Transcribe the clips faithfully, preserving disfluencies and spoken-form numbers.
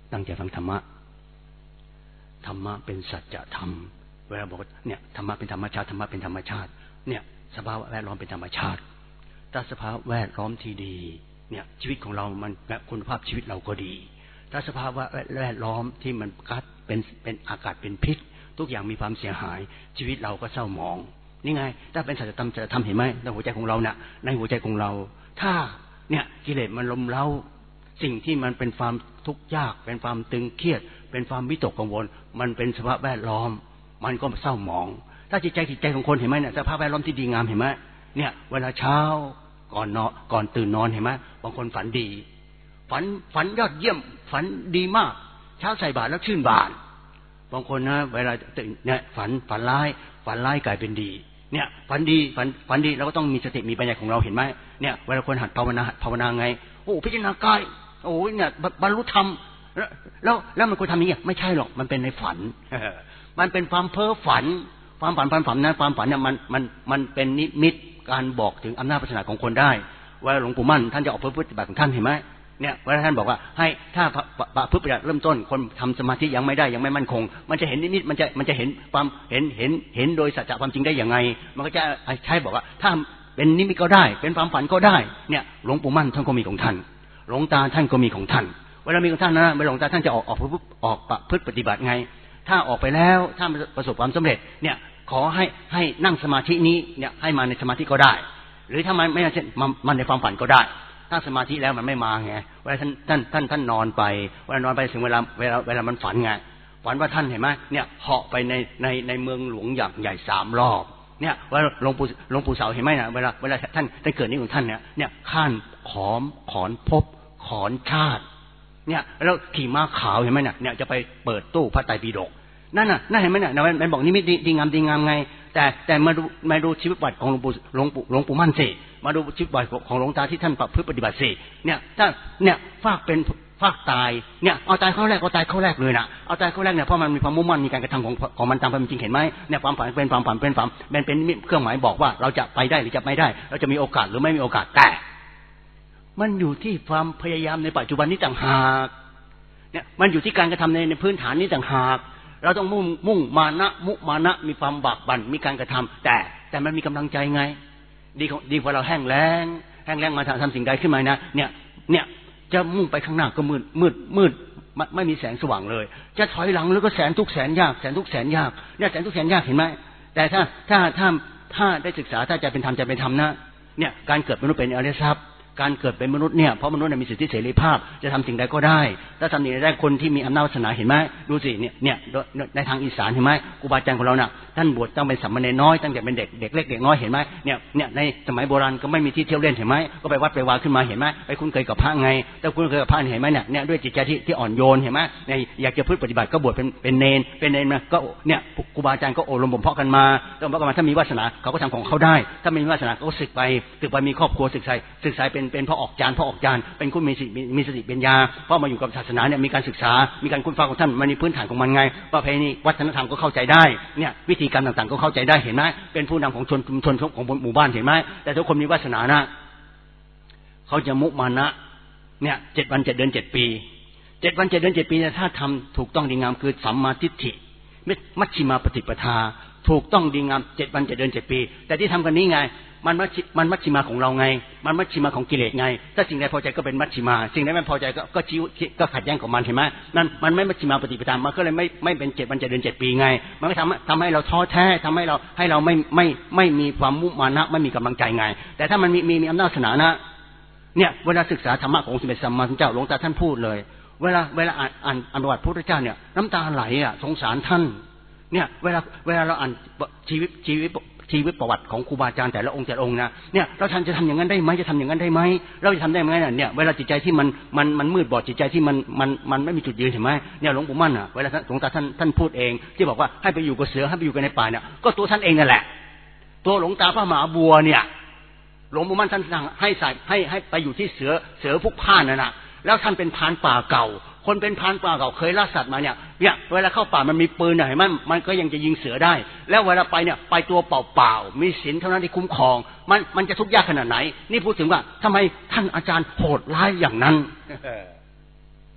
ตั้งใจฟังธรรมะธรรมะเป็นสัจธรรมเวลาบอกเนี่ยธรรมะเป็นธรรมชาติธรรมะเป็นธรรมชาติเนี่ยสภาพแวดล้อมเป็นธรรมชาติถ้าสภาพแวดล้อมที่ดีเนี่ยชีวิตของเรามันคุณภาพชีวิตเราก็ดีถ้าสภาพแวดล้อมที่มันกัดเป็นเป็นอากาศเป็นพิษทุกอย่างมีความเสียหายชีวิตเราก็เศร้าหมองนี่ไงถ้าเป็นสัจธรรมจะทำเห็นไหมในหัวใจของเราเนี่ยในหัวใจของเราถ้าเนี่ยกิเลสมันลมเล้าสิ่งที่มันเป็นความทุกข์ยากเป็นความตึงเครียดเป็นความวิตกกังวลมันเป็นสภาพแวดล้อมมันก็เศร้าหมองถ้าจิตใจจิตใจของคนเห็นไหมเนี่ยสภาพแวดล้อมที่ดีงามเห็นไหมเนี่ยเวลาเช้าก่อนนอนก่อนตื่นนอนเห็นไหมบางคนฝันดีฝันฝันยอดเยี่ยมฝันดีมากเช้าใส่บาตรแล้วชื่นบานบางคนนะเวลาตื่นเนี่ยฝันฝันร้ายฝันร้ายกลายเป็นดีเนี่ยฝันดีฝันฝันดีเราก็ต้องมีสติมีปัญญาของเราเห็นไหมเนี่ยเวลาคนหัดภาวนาภาวนาไงโอ้พิจารณากายโอ้ยเนี่ยบรรลุธรรมแล้วแล้วมันควรทำอย่างนี้ไม่ใช่หรอกมันเป็นในฝันมันเป็นความเพ้อฝันความฝันความฝันนั้นความฝันเนี่ยมันมันมันเป็นนิมิตการบอกถึงอำนาจปัญญาของคนได้ว่าหลวงปู่มั่นท่านจะออกปฏิบัติของท่านเห็นไหมเนี่ยเวลาท่านบอกว่าให้ถ้าประพฤติปฏิบัติเริ่มต้นคนทำสมาธิยังไม่ได้ยังไม่มั่นคงมันจะเห็นนิมิตมันจะมันจะเห็นความเห็นเห็นเห็นโดยสัจจะความจริงได้อย่างไงมันก็จะใช้บอกว่าถ้าเป็นนิมิตก็ได้เป็นความฝันก็ได้เนี่ยหลวงปู่มั่นท่านก็มีของท่านหลวงตาท่านก็มีของท่านเวลามีของท่านนะเวลาหลวงตาท่านจะออกออกออกประพฤติปฏิบัติไงถ้าออกไปแล้วถ้าประสบความสำเร็จเนี่ยขอให้ให้นั่งสมาธินี้เนี่ยให้มาในสมาธิก็ได้หรือถ้ามันไม่ใช่มันในความฝันก็ได้ถ้าสมาธิแล้วมันไม่มาไงเวลาท่านท่านท่านท่านนอนไปเวลานอนไปถึงเวลาเวลาเวลามันฝันไงฝันว่าท่านเห็นไหมเนี่ยเหาะไปในในในเมืองหลวงอย่างใหญ่สามรอบเนี่ยว่าหลวงปู่หลวงปู่เสาเห็นไหมนะเวลาเวลาท่านได้เกิดนี้ของท่านเนี่ยเนี่ยข้านขอมขอนพบขอนชาติเนี่ยแล้วขี่ม้าขาวเห็นไหมเนี่ยเนี่ยจะไปเปิดตู้พระไตรปิฎกนั่นน่ะนั่นเห็นไหมเนี่ยมันบอกนี่ไม่ดีงามดีงามไงแต่แต่มาดูมาดูชีวิตประวัติของหลวงปู่หลวงปู่หลวงปู่มั่นสิมาดูชีวิตประวัติของหลวงตาที่ท่านประพฤติปฏิบัติสิเนี่ยถ้าเนี่ยฟากเป็นฟากตายเนี่ยเอาตายเข้าแรกเอาตายเข้าแรกเลยนะเอาตายเข้าแรกเนี่ยเพราะมันมีความมุ่งมั่นมีการกระทำของของมันตามความจริงเห็นไหมเนี่ยความฝันเป็นความฝันเป็นความเป็นเป็นเครื่องหมายบอกว่าเราจะไปได้หรือจะไม่ได้เราจะมีโอกาสหรือไม่มีโอกาสแต่มันอยู่ที่ความพยายามในปัจจุบันนี้ต่างหากเนี่ยมันอยู่ที่การกระทำในในพื้นฐานนี้ต่างหากเราต้องมุ่งมุ่งมานะมุมานะมีความบากบั่นมีการกระทำแต่แต่มันมีกำลังใจไงดีดีกว่าเราแห้งแล้งแห้งแล้งมาทำสิ่งใดขึ้นมานะเนี่ยเนี่ยจะมุ่งไปข้างหน้าก็มืดมืดมืดไม่มีแสงสว่างเลยจะถอยหลังแล้วก็แสนทุกแสนยากแสนทุกแสนยากเนี่ยแสนทุกแสนยากเห็นไหมแต่ถ้าถ้าถ้าถ้าได้ศึกษาถ้าจะเป็นธรรมจะเป็นธรรมนะเนี่ยการเกิดมนุษย์เป็นอริยทรัพย์การเกิดเป็นมนุษย์เนี่ยเพราะมนุษย์มีสิทธิเสรีภาพจะทำสิ่งใดก็ได้ถ้าทำสิ่งใดได้คนที่มีอำนาจวาสนาเห็นไหมดูสิเนี่ยเนี่ยในทางอีสานเห็นไหมครูบาอาจารย์ของเราเนี่ยท่านบวชตั้งเป็นสามเณรน้อยตั้งแต่เป็นเด็กเด็กเล็กเด็กน้อยเห็นไหมเนี่ยเนี่ยในสมัยโบราณก็ไม่มีที่เที่ยวเล่นเห็นไหมก็ไปวัดไปวาขึ้นมาเห็นไหมไปคุ้นเคยกับพระไงแต่คุ้นเคยกับพระเห็นไหมเนี่ยเนี่ยด้วยจิตใจที่ที่อ่อนโยนเห็นไหมเนี่ยอยากจะพึ่งปฏิบัติก็บวชเป็นเป็นเนรเป็นเนรมาก็เนี่ยครูบาอาจารย์ก็อบรมบ่มเพาะกันมาแล้วบ่มเพาะกันมาถ้ามีวาสนาเขาก็ทำของเขาได้ถ้าไม่มีวาสนาก็ศึกไปศึกไปมีครอบครัวศึกษาศึกษาเป็นเป็นพระออกจานพระออกจานเป็นคนมีสติมีสติปัญญาเพราะมาอยู่กับศาสนาเนี่ยมีการศึกษามีการค้นคว้าของท่านมันมีพื้นฐานของมันไงประเพณีวัฒนธรรมก็เข้าใจได้เนี่ยวิธีการต่างๆก็เข้าใจได้เห็นไหมเป็นผู้นำของชนชุมชนของหมู่บ้านเห็นไหมแต่ทุกคนมีวาสนานะเขาจะมุมานะเนี่ยเจ็ดวันเจ็ดเดือนเจ็ดปีเจ็ดวันเจ็ดเดือนเจ็ดปีถ้าทำถูกต้องดีงามคือสัมมาทิฏฐิมัชฌิมาปฏิปทาถูกต้องดีงามเจ็ดวันเจ็ดเดือนเจ็ดปีแต่ที่ทำกันนี้ไงมันมัชมันมัชชิมาของเราไงมันมัชชิมาของกิเลสไงถ้าสิ่งใดพอใจก็เป็นมัชชิมาสิ่งใดไม่พอใจก็ก็ชี้ก็ขัดแย้งกับมันเห็นไหมนั่นมันไม่มัชชิมาปฏิปทามันก็เลยไม่ไม่เป็นเจ็ดวันเจ็ดเดือนเจ็ดปีไงมันก็ทำทำให้เราท้อแท้ทำให้เราให้เราไม่ไม่ไม่มีความมุ่งมานะไม่มีกำลังใจไงแต่ถ้ามันมีมีมีอำนาจศาสนานะเนี่ยเวลาศึกษาธรรมะของสมเด็จสัมมาสัมพุทธเจ้าหลวงตาท่านพูดเลยเวลาเวลาอ่านอ่านอ่านประวัติพระพุทธเจ้าเนี่ยน้ำตาไหลอ่ะสงสารท่านเนี่ยเวลาเวลาเราอ่านชีวิตชีวิตชีวิตประวัติของครูบาอาจารย์แต่ละองค์แต่ละองค์นะเนี่ยเราท่านจะทำอย่างนั้นได้ไหมจะทำอย่างนั้นได้ไหมเราจะทำได้ไหมเนี่ยเวลาจิตใจที่มันมันมันมืดบอดจิตใจที่มันมันมันไม่มีจุดยืนเห็นไหมเนี่ยหลวงปู่มั่นอ่ะเวลาหลวงตาท่านท่านพูดเองที่บอกว่าให้ไปอยู่กับเสือให้ไปอยู่กันในป่าเนี่ยก็ตัวท่านเองนั่นแหละตัวหลวงตาพระมหาบัวเนี่ยหลวงปู่มั่นท่านสั่งให้ใส่ให้ให้ไปอยู่ที่เสือเสือพวกผ้านั่นน่ะแล้วท่านเป็นพรานป่าเก่าคนเป็นพรานป่าเก่าเคยล่าสัตว์มาเนี่ยเนี่ยเวลาเข้าป่ามันมีปืนเห็นไหมมันก็ยังจะยิงเสือได้แล้วเวลาไปเนี่ยไปตัวเปล่าๆมีศีลเท่านั้นที่คุ้มครองมันมันจะทุกข์ยากขนาดไหนนี่พูดถึงว่าทำไมท่านอาจารย์โหดร้ายอย่างนั้น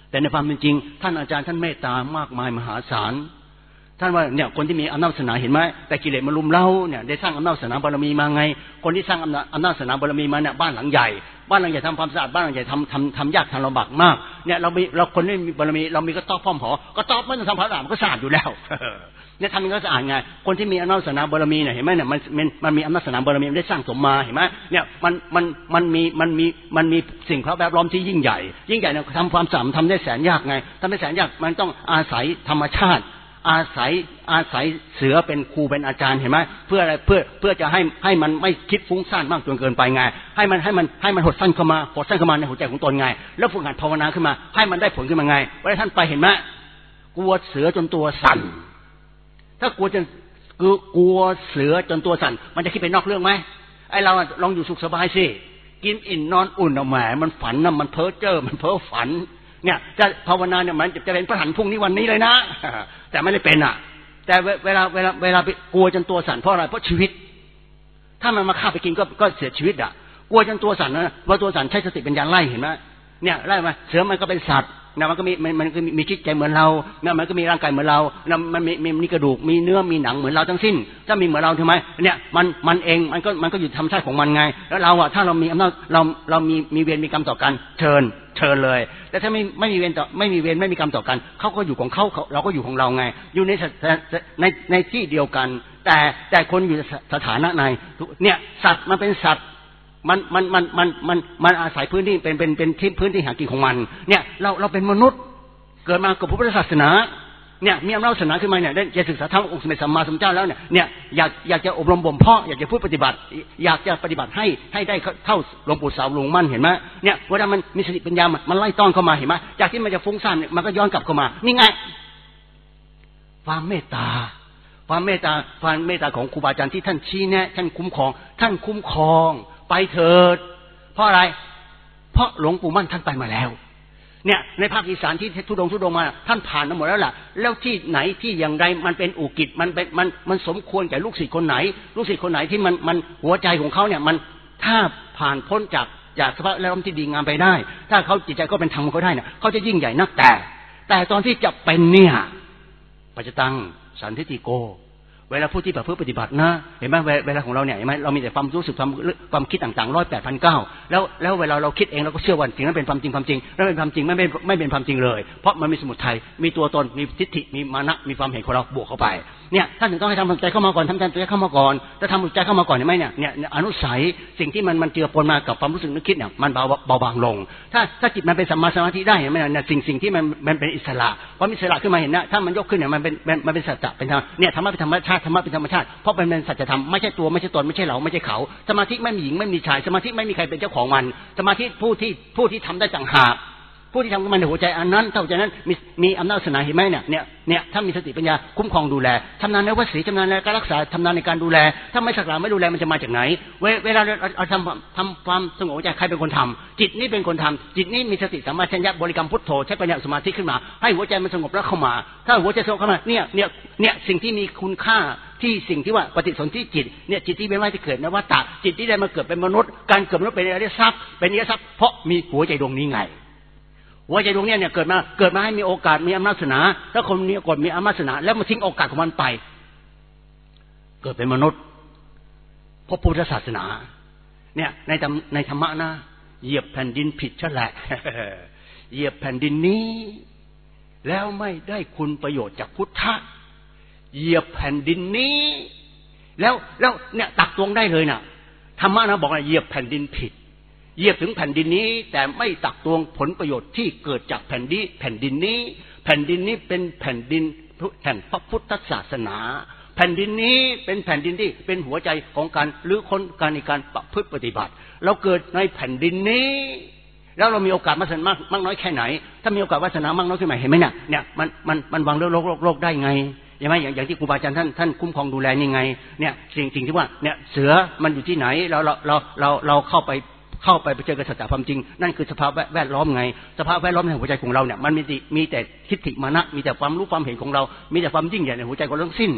แต่ในความเป็นจริงท่านอาจารย์ท่านเมตตามากมายมหาศาลท่านว่าเนี่ยคนที่มีอำนาจศาสนาเห็นไหมแต่กิเลสมันลุมเล้าเนี่ยได้สร้างอำนาจศาสนาบารมีมาไงคนที่สร้างอำนาจอำนาจศาสนาบารมีมาเนี่ยบ้านหลังใหญ่บ้านหลังใหญ่ทำความสะอาดบ้านหลังใหญ่ทำทำทำยากทำลำบากมากเนี่ยเรามีเราคนที่มีบารมีเรามีก็ต๊อบพ่อมหอก็ต๊อบไม่ต้องทำความสะอาดมันก็สะอาดอยู่แล้วเนี่ยทำมันก็สะอาดไงคนที่มีอำนาจศาสนาบารมีเนี่ยเห็นไหมเนี่ยมันมันมันมีอำนาจศาสนาบารมีได้สร้างสมมาเห็นไหมเนี่ยมันมันมันมีมันมีมันมีสิ่งแวดล้อมที่ยิ่งใหญ่ยิ่งใหญ่เนี่ยทำความสะอาดทำได้แสนยากไงทำได้แสนยากมันต้องอาศัยธรรมชาติอาศัยอาศัยเสือเป็นครูเป็นอาจารย์เห็นไหมเพื่ออะไรเพื่อเพื่อจะให้ให้มันไม่คิดฟุ้งซ่านมากจนเกินไปไงให้มันให้มันให้มันหดสั้นเข้ามาหดสั้นเข้ามาในหัวใจของตนไงแล้วฝึกหัดภาวนาขึ้นมาให้มันได้ผลขึ้นมาไงเวลาท่านไปเห็นไหมกลัวเสือจนตัวสั่นถ้ากลัวจนกลัวเสือจนตัวสั่นมันจะคิดไปนอกเรื่องไหมไอเราลองอยู่สุขสบายสิกินอิ่มนอนอุ่นเอาแหมมันฝันนะมันเพ้อเจ้อมันเพ้อฝันเนี่ยจะภาวนาเนี่ยมันจะเป็นพระหันพรุ่งนี้วันนี้เลยนะแต่ไม่ได้เป็นอ่ะแต่เวลาเวลาเวลาไปกลัวจนตัวสั่นเพราะอะไรเพราะชีวิตถ้ามันมาฆ่าไปกินก็ก็เสียชีวิตอ่ะกลัวจนตัวสั่นนะว่าตัวสั่นใช้สติปัญญาไล่เห็นไหมเนี่ยไล่มาเสือมันก็เป็นสัตว์นะมันก็มีมันมันก็มีจิตใจเหมือนเราเนี่ยมันก็มีร่างกายเหมือนเรานะมันมีมีกระดูกมีเนื้อมีหนังเหมือนเราทั้งสิ้นถ้ามีเหมือนเราใช่ไหมเนี่ยมันมันเองมันก็มันก็อยู่ธรรมชาติของมันไงแล้วเราอ่ะถ้าเรามีอำนาจเราเรามีมีเวรมีกรรมต่อกันเชิญเชิญเลยแต่ถ้าไม่ไม่มีเวรต่อไม่มีเวรไม่มีกรรมต่อกันเขาก็อยู่ของเขาเราก็อยู่ของเราไงอยู่ในในในที่เดียวกันแต่แต่คนอยู่สถานะในเนี่ยสัตว์มันเป็นสัตว์มันมันมันมันมันมันอาศัยพื้นที่เป็นเป็นเป็นที่พื้นที่หากินของมันเนี่ยเราเราเป็นมนุษย์เกิดมากับพระพุทธศาสนาเนี่ยมีอำนาจศาสนาขึ้นมาเนี่ยได้จะศึกษาธรรมองค์สมเด็จสัมมาสัมพุทธเจ้าแล้วเนี่ยเนี่ยอยากอยากจะอบรมบ่มเพาะอยากจะพูดปฏิบัติอยากจะปฏิบัติให้ให้ได้เท่าหลวงปู่สาวหลวงมั่นเห็นไหมเนี่ยเวลามันมีสติปัญญามันไล่ต้อนเข้ามาเห็นไหมจากที่มันจะฟุ้งซ่านมันก็ย้อนกลับเข้ามานี่ไงความเมตตาความเมตตาความเมตตาของครูบาอาจารย์ที่ท่านชี้แนะท่านคุ้มครองท่านคุ้มครองไปเถิดเพราะอะไรเพราะหลวงปู่มั่นท่านไปมาแล้วเนี่ยในภาคอีสานที่ทุดงทุดงมาท่านผ่านมาหมดแล้วล่ะแล้วที่ไหนที่อย่างไรมันเป็นอุกิจมันเป็นมันมันสมควรแก่ลูกศิษย์คนไหนลูกศิษย์คนไหนที่มันมันหัวใจของเขาเนี่ยมันถ้าผ่านพ้นจากจากสภาพแวดล้อมที่ดีงามไปได้ถ้าเขาจิตใจก็เป็นธรรมเขาได้เนี่ยเขาจะยิ่งใหญ่นักแต่แต่ตอนที่จะเป็นเนี่ยปัจจตังสันทิฏฐิโกเวลาผู้ที่ประพฤติปฏิบัตินะเห็นไหมเวลาของเราเนี่ยเห็นไหมเรามีแต่ความรู้สึกความความคิดต่างๆร้อยแปดพันเก้าแล้วแล้วเวลาเราคิดเองเราก็เชื่อว่าสิ่งนั้นเป็นความจริงความจริงแล้วเป็นความจริงไม่ไม่ไม่เป็นความจริงเลยเพราะมันมีสมุทัยมีตัวตนมีทิฏฐิมีมานะมีความเห็นของเราบวกเข้าไปเนี่ยท่านถึงต้องให้ทำใจเข้ามาก่อนทำใจเข้ามาก่อนถ้าทำใจเข้ามาก่อนเห็นไหมเนี่ยเนี่ยอนุสัยสิ่งที่มันมันเจือปนมากับความรู้สึกนึกคิดเนี่ยมันเบาเบาบางลงถ้าถ้าจิตมันเป็นสัมมาสมาธิได้เห็นไหมเนี่ยสิ่งสิ่งที่มันมันเป็นอิสระพอมีอิสระขึ้นมาเห็นนะถ้ามันยกขึ้นเนี่ยมันเป็นมันเป็นสัจจะเป็นธรรมเนี่ยธรรมะเป็นธรรมชาติธรรมะเป็นธรรมชาติเพราะมันเป็นสัจธรรมไม่ใช่ตัวไม่ใช่ตนไม่ใช่เราไม่ใช่เขาสมาธิไม่มีหญิงไม่มีชายสมาธิไม่มีใครเป็นเจ้าของมันสมาธิผู้ที่ผู้ที่ทำได้ต่างหากผู้ที่ทำขึ้นมาในหัวใจอันนั้นเท่าใจนั้นมีมีอำนาจศาสนาเห็นไหมเนี่ยเนี่ยเนี่ยถ้ามีสติปัญญาคุ้มครองดูแลชำนาญในวัดศรีชำนาญในการรักษาชำนาญในการดูแลถ้าไม่สักหลาไม่ดูแลมันจะมาจากไหนเวลาเราทำทำความสงบใจใครเป็นคนทำจิตนี่เป็นคนทำจิตนี่มีสติสัมปชัญญะบริกรรมพุทโธใช้ปัญญาสมาธิขึ้นมาให้หัวใจมันสงบแล้วเข้ามาถ้าหัวใจสงบเข้ามาเนี่ยเนี่ยเนี่ยสิ่งที่มีคุณค่าที่สิ่งที่ว่าปฏิสนธิจิตเนี่ยจิตที่เป็นว่าที่เกิดนวัตตะจิตที่ได้มาเกิดเป็นมนุษย์การเกิดมนุษย์เป็นอริยทรัพย์เป็นอริยทรัพย์เพราะมีหัวใจดวงนี้ไงหัวใจดวงนี้เนี่ยเกิดมาเกิดมาให้มีโอกาสมีอำนาจศาสนาถ้าคนมีโอกาสมีอำนาจศาสนาแล้วมาทิ้งโอกาสของมันไปเกิดเป็นมนุษย์พบพุทธศาสนาเนี่ยในธรรมในธรรมะนะเหยียบแผ่นดินผิดนั่นแหละเหยียบแผ่นดินนี้แล้วไม่ได้คุณประโยชน์จากพุทธะเหยียบแผ่นดินนี้แล้วแล้วเนี่ยตักตวงได้เลยนะธรรมะนะบอกว่าเหยียบแผ่นดินผิดเหยียบถึงแผ่นดินนี้แต่ไม่ตักตวงผลประโยชน์ที่เกิดจากแผ่นดินแผ่นดินนี้แผ่นดินนี้เป็นแผ่นดินแห่งพระพุทธศาสนาแผ่นดินนี้เป็นแผ่นดินที่เป็นหัวใจของการรื้อค้นการในการประพฤติปฏิบัติเราเกิดในแผ่นดินนี้แล้วเรามีโอกาสวาสนามากมากน้อยแค่ไหนถ้ามีโอกาสวาสนามากน้อยขึ้นมาเห็นไหมเนี่ยเนี่ยมันมันมันวางเรื่องโลกโลกโลกได้ไงใช่ไหมอย่างอย่างที่ครูบาอาจารย์ท่านท่านคุ้มครองดูแลยังไงเนี่ยสิ่งสิ่งที่ว่าเนี่ยเสือมันอยู่ที่ไหนเราเราเราเราเราเข้าไปเข้าไปไปเจอกับสัจธรรมจริงนั่นคือสภาพแวดล้อมไงสภาพแวดล้อมในหัวใจของเราเนี่ยมันมีมีแต่ทิฏฐิมานะมีแต่ความรู้ความเห็นของเรามีแต่ความยิ่งใหญ่ในหัวใจของเราทั้งสิ้น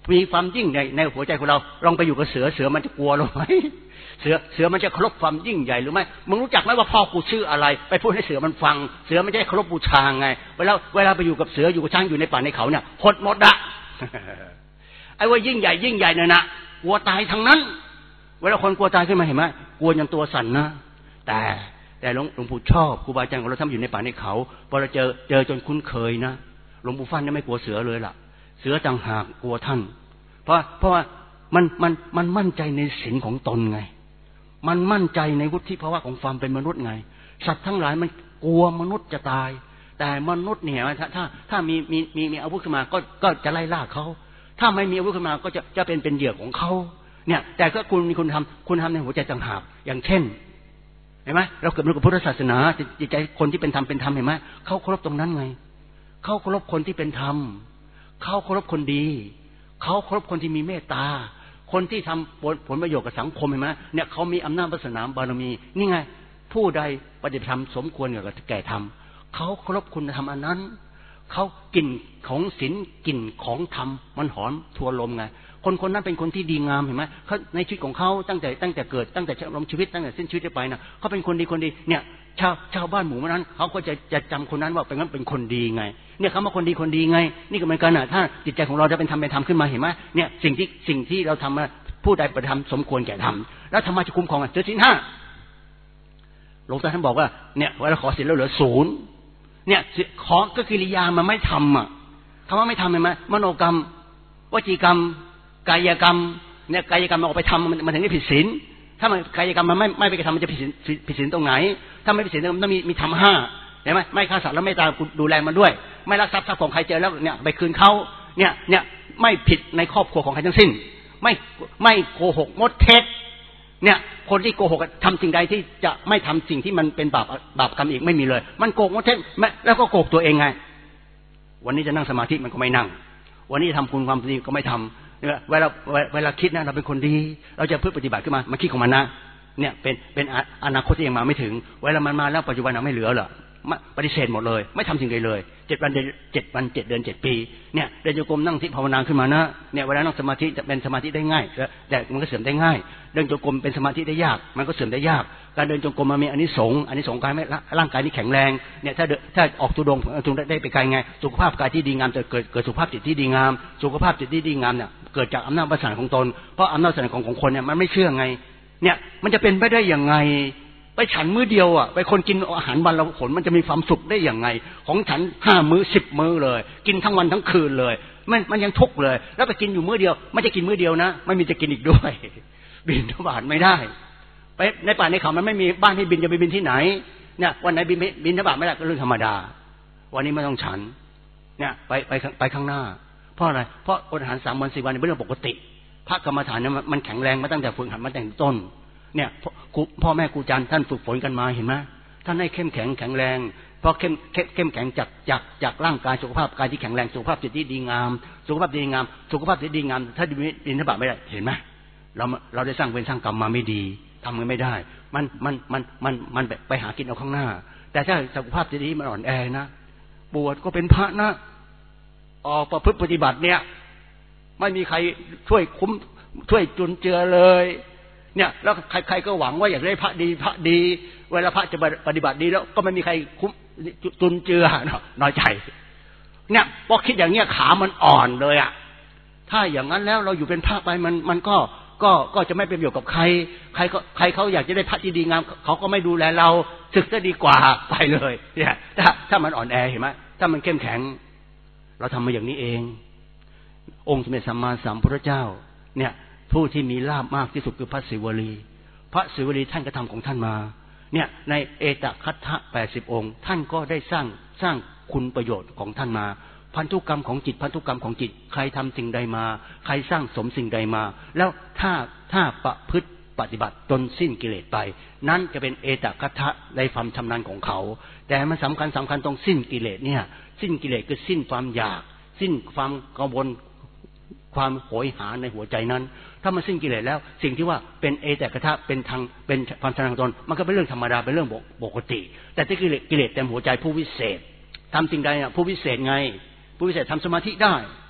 มีความยิ่งในในหัวใจของเราลองไปอยู่กับเสือเสือมันจะกลัวเราไหมเสือเสือมันจะเคารพความยิ่งใหญ่หรือไม่มึงรู้จักไหมว่าพ่อกูชื่ออะไรไปพูดให้เสือมันฟังเสือมันจะเคารพบูชาไงเวลาเวลาไปอยู่กับเสืออยู่กับช้างอยู่ในป่าในเขาเนี่ยหดหมดอะไอ้ว่ายิ่งใหญ่ยิ่งใหญ่เนี่ยนะกลัวตายทั้งนั้นเวลาคนกลัวตายขึ้นมาเห็นไหมกลัวจนตัวสั่นนะแต่แต่หลวงหลวงปู่ชอบครูบาอาจารย์ของเราทำอยู่ในป่าในเขาพอเราเจอเจอจนคุ้นเคยนะหลวงปู่ฟั่นเนี่ยไม่กลัวเสือเลยล่ะเสือต่างหากกลัวท่านเพราะเพราะว่ามันมันมันมั่นใจในศีลของตนไงมันมั่นใจในวุฒิภาวะของความเป็นมนุษย์ไงสัตว์ทั้งหลายมันกลัวมนุษย์จะตายแต่มนุษย์เนี่ยถ้าถ้าถ้ามีมีมีมีอาวุธขึ้นมาก็ก็จะไล่ล่าเขาถ้าไม่มีอาวุธขึ้นมาก็จะจะเป็นเป็นเหยื่อของเขาเนี่ยแต่ก็คุณมีคุณทำคุณทำในหัวใจต่างหากอย่างเช่นเห็นไหมเราเกิดมากับพุทธศาสนาจิตใจคนที่เป็นธรรมเป็นธรรมเห็นไหมเขาเคารพตรงนั้นไงเขาเคารพคนที่เป็นธรรมเขาเคารพคนดีเขาเคารพคนที่มีเมตตาคนที่ทำผลประโยชน์กับสังคมเห็นไหมเนี่ยเขามีอำนาจวาสนาบารมีนี่ไงผู้ใดปฏิบัติธรรมสมควรกับแก่ธรรมเขาเคารพคุณธรรมอันนั้นเขากลิ่นของศีลกลิ่นของธรรมมันหอมทวนลมไงคนคนนั้นเป็นคนที่ดีงามเห็นไหมเขาในชีวิตของเขาตั้งแต่ตั้งแต่เกิดตั้งแต่ลมชีวิตตั้งแต่สิ้นชีวิตไปนะเขาเป็นคนดีคนดีเนี่ยชาวชาวบ้านหมู่นั้นเขาก็จะจะจำคนนั้นว่าเป็นนั้นเป็นคนดีไงเนี่ยเขามาคนดีคนดีไงนี่ก็เหมือนกันนะถ้าจิตใจของเราจะเป็นธรรมเป็นธรรมขึ้นมาเห็นไหมเนี่ยสิ่งที่สิ่งที่เราทำมาผู้ใดปฏิบัติธรรมสมควรแก่ทำแล้วธรรมะจะคุ้มครองเจอศีลห้าหลวงตาท่านบอกว่าเนี่ยเวลาขอศีลแล้วเหลือศูนย์เนี่ยขอก็กิริยามันไม่ทำอ่ะคำว่าไม่ทำเห็นไหมมโนกรรมวจีกรรมกายกรรมเนี่ยกายกรรมมันออกไปทำมันมันถึงได้ผิดศีลถ้ามันกายกรรมมันไม่ไม่ไปกระทำมันจะผิดศีลผิดศีลตรงไหนถ้าไม่ผิดศีลมันต้องมีมีธรรมห้าเห็นไหมไม่ฆ่าสัตว์แล้วไม่ตายดูแลมันด้วยไม่ลักทรัพย์ทรัพย์ของใครเจอแล้วเนี่ยไปคืนเขาเนี่ยเนี่ยไม่ผิดในครอบครัวของใครทั้งสิ้นไม่ไม่โกหกมดเท็จเนี่ยคนที่โกหกทำสิ่งใดที่จะไม่ทำสิ่งที่มันเป็นบาปบาปกรรมอีกไม่มีเลยมันโกหกมดเท็จแล้วก็โกหกตัวเองไงวันนี้จะนั่งสมาธิมันก็ไม่นั่งวันนี้ทำคุณความดีก็ไม่ทำเนี่ยเวลาเวลาคิดนะเราเป็นคนดีเราจะพึ่งปฏิบัติขึ้นมามันคิดของมันนะเนี่ยเป็นเป็นอนาคตที่ยังมาไม่ถึงเวลามันมาแล้วปัจจุบันเราไม่เหลือหรอปฏิเสธหมดเลยไม่ทำสิ่งใดเลยเจ็ดวันเจ็ดวันเจ็ดเดือนเจ็ดปีเนี่ยเดินโยกมนั่งที่ภาวนาขึ้นมานะเนี่ยเวลานั่งสมาธิจะเป็นสมาธิได้ง่ายแต่มันก็เสื่อมได้ง่ายเดินโยกมเป็นสมาธิได้ยากมันก็เสื่อมได้ยากการเดินโยกมมันมีอานิสงส์อานิสงส์กายไม่ร่างกายนี้แข็งแรงเนี่ยถ้าถ้าออกตุดงตุดได้ไปไกลไงสุขภาพกายที่ดีงามจะเกิดเกิดสุขภาพจิตที่ดีงามสุขภาพจิตที่ดีงามเนี่ยเกิดจากอำนาจวาสนาของตนเพราะอำนาจวาสนาของของคนเนี่ยมันไม่เชื่อไงเนี่ยมันจะเป็นไปได้ยังไงไปฉันมื้อเดียวอ่ะไปคนกินอาหารวันละผลมันจะมีความสุขได้อย่างไงของฉันห้ามื้อสิบมื้อเลยกินทั้งวันทั้งคืนเลยมันมันยังทุกข์เลยแล้วไปกินอยู่มื้อเดียวไม่จะกินมื้อเดียวนะไม่มีจะกินอีกด้วยบินทบาทไม่ได้ไปในป่าในเขามันไม่มีบ้านให้บินจะไปบินที่ไหนเนี่ยวันไหนบินบินทบาทไม่ได้ก็เรื่องธรรมดาวันนี้ไม่ต้องฉันเนี่ยไปไปไปข้างหน้าเพราะอะไรเพราะอดอาหารสามวันสี่วันเป็นเรื่องปกติพระกรรมฐานเนี่ยมันแข็งแรงมาตั้งแต่ฝึกหัดมาตั้งแต่ต้นเนี่ยพ่อแม่ครูอาจารย์ท่านฝึกฝนกันมาเห็นไหมท่านให้เข้มแข็งแข็งแรงเพราะเข้มเข้มแข็งจากจากจากร่างกายสุขภาพกายที่แข็งแรงสุขภาพจิตที่ดีงามสุขภาพดีงามสุขภาพจิตดีงามถ้าบินทบาทไม่ได้เห็นไหมเราเราได้สร้างเวรสร้างกรรมมาไม่ดีทำมันไม่ได้มันมันมันมันมันไปหากินเอาข้างหน้าแต่ถ้าสุขภาพจิตที่มันอ่อนแอนะบวชก็เป็นพระนะออกประพฤติปฏิบัติเนี่ยไม่มีใครช่วยคุ้มช่วยจุนเจือเลยเนี่ยแล้วใครๆก็หวังว่าอยากได้พระดีพระดีเวลาพระจะปฏิบัติดีแล้วก็ไม่มีใครคุ้มจุนเจือน้อยใจเนี่ยพอคิดอย่างเงี้ยขามันอ่อนเลยอ่ะถ้าอย่างนั้นแล้วเราอยู่เป็นพระไปมันมันก็ก็ก็จะไม่เป็นประโยชน์กับใครใครก็ใครเขาอยากจะได้พระที่ดีงามเขาก็ไม่ดูแลเราศึกจะดีกว่าไปเลยเนี่ยถ้าถ้ามันอ่อนแอเห็นไหมถ้ามันเข้มแข็งเราทำมาอย่างนี้เององค์สมเด็จสัมมาสัมพุทธเจ้าเนี่ยผู้ที่มีลาภมากที่สุดคือพระศิวลีพระศิวลีท่านกระทำของท่านมาเนี่ยในเอตคัตถะแปดสิบองค์ท่านก็ได้สร้างสร้างคุณประโยชน์ของท่านมาพันธุกรรมของจิตพันธุกรรมของจิตใครทำสิ่งใดมาใครสร้างสมสิ่งใดมาแล้วถ้าถ้าประพฤติปฏิบัติจนสิ้นกิเลสไปนั่นจะเป็นเอตคัตถะในความชำนาญของเขาแต่มันสำคัญสำคัญตรงสิ้นกิเลสเนี่ยสิ้นกิเลสคือสิ้นความอยากสิ้นความกังวลความโหยหาในหัวใจนั้นถ้ามันสิ้นกิเลสแล้วสิ่งที่ว่าเป็นเอตคัตถะเป็นทางเป็นความชำนาญของตนมันก็เป็นเรื่องธรรมดาเป็นเรื่องปกติแต่ที่กิเลสกิเลสเต็มหัวใจผู้วิเศษทำสิ่งใดเนี่ยผู้วิเศษไงผู้วิเศษทำสมาธิได้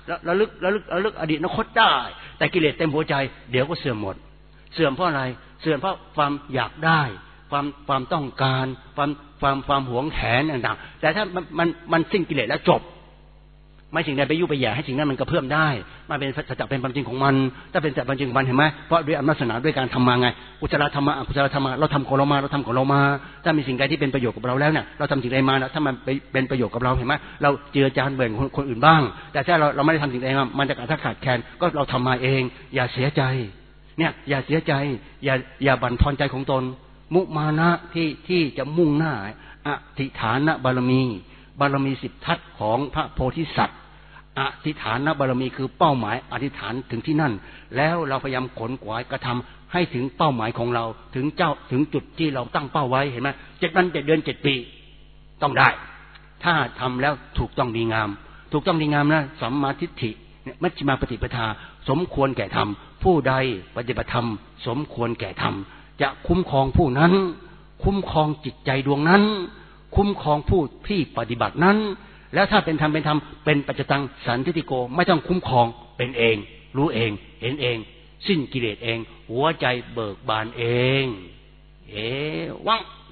ระลึกระลึกระลึกอดีตอนาคตได้แต่กิเลสเต็มหัวใจเดี๋ยวก็เสื่อมหมดเสื่อมเพราะอะไรเสื่อมเพราะความอยากได้ความความต้องการความความความหวงแหนต่างๆแต่ถ้ามันมันมันสิ้นกิเลสแล้วจบไม่สิ่งใดไปยุ่งไปแย่ให้สิ่งนั้นมันกระเพื่อมได้มันเป็นสัจจะเป็นความจริงของมันถ้าเป็นสัจจะเป็นจริงของมันเห็นไหมเพราะด้วยอำนาจศาสนาด้วยการทำมาไงกุศลธรรมะอกุศลธรรมะเราทำของเรามาเราทำของเรามาถ้ามีสิ่งใดที่เป็นประโยชน์กับเราแล้วเนี่ยเราทำสิ่งใดมาถ้ามันเป็นประโยชน์กับเราเห็นไหมเราเจือจานแบ่งคนอื่นบ้างแต่ถ้าเราเราไม่ได้ทำสิ่งใดมามันจะถ้าขาดแคลนก็เราทำมาเองอย่าเสียใจเนี่ยอย่าเสียใจอย่าอย่าบั่นทอนใจของตนมุมานะที่ที่จะมุ่งหน้าอธิฐานบารมีบารมีสิบทัศน์ของพระโพธิสัตว์อธิฐานบารมีคือเป้าหมายอธิษฐานถึงที่นั่นแล้วเราพยายามขนขวายกระทำให้ถึงเป้าหมายของเราถึงเจ้าถึงจุดที่เราตั้งเป้าไว้เห็นไหมเจ็ดวันเจ็ดเดือนเจ็ดปีต้องได้ถ้าทำแล้วถูกต้องดีงามถูกต้องดีงามนะสัมมาทิฏฐิมัชฌิมาปฏิปทาสมควรแก่ธรรมผู้ใดปฏิบัติธรรมสมควรแก่ธรรมจะคุ้มครองผู้นั้นคุ้มครองจิตใจดวงนั้นคุ้มครองผู้ที่ปฏิบัตินั้นแล้วถ้าเป็นธรรมเป็นธรรมเป็นปัจจตังสันทิฏฐิโกไม่ต้องคุ้มครองเป็นเองรู้เองเห็นเองสิ้นกิเลสเองหัวใจเบิกบานเองเอวัง